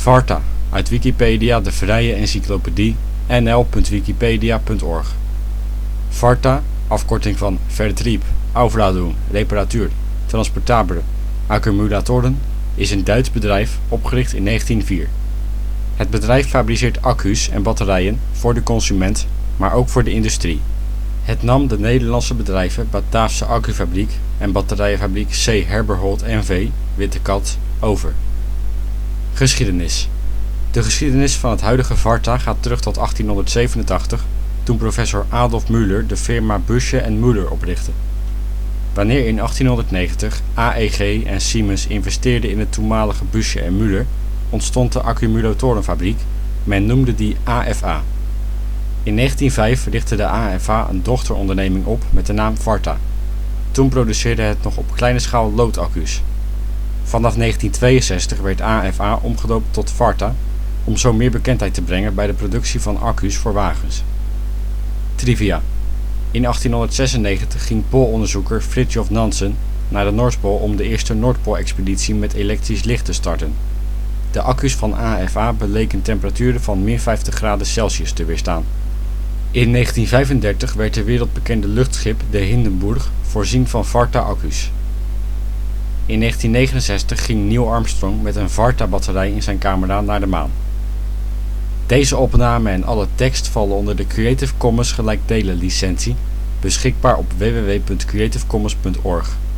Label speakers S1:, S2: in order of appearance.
S1: Varta, uit Wikipedia, de vrije encyclopedie. nl.wikipedia.org. Varta, afkorting van Vertrieb, Aufladung, Reparatuur, Transportabele, Accumulatoren, is een Duits bedrijf opgericht in 1904. Het bedrijf fabriceert accu's en batterijen voor de consument, maar ook voor de industrie. Het nam de Nederlandse bedrijven Bataafse Accufabriek en batterijenfabriek C. Herberhold N.V. Witte Kat over. Geschiedenis. De geschiedenis van het huidige Varta gaat terug tot 1887, toen professor Adolf Müller de firma Bussche en Müller oprichtte. Wanneer in 1890 AEG en Siemens investeerden in het toenmalige Bussche en Müller, ontstond de accumulatorenfabriek, men noemde die AFA. In 1905 richtte de AFA een dochteronderneming op met de naam Varta. Toen produceerde het nog op kleine schaal loodaccu's. Vanaf 1962 werd AFA omgedoopt tot Varta, om zo meer bekendheid te brengen bij de productie van accu's voor wagens. Trivia. In 1896 ging poolonderzoeker Fridtjof Nansen naar de Noordpool om de eerste Noordpoolexpeditie met elektrisch licht te starten. De accu's van AFA beleken temperaturen van min 50 graden Celsius te weerstaan. In 1935 werd het wereldbekende luchtschip de Hindenburg voorzien van Varta-accu's. In 1969 ging Neil Armstrong met een Varta-batterij in zijn camera naar de maan. Deze opname en alle tekst vallen onder de Creative Commons gelijkdelen licentie, beschikbaar op www.creativecommons.org.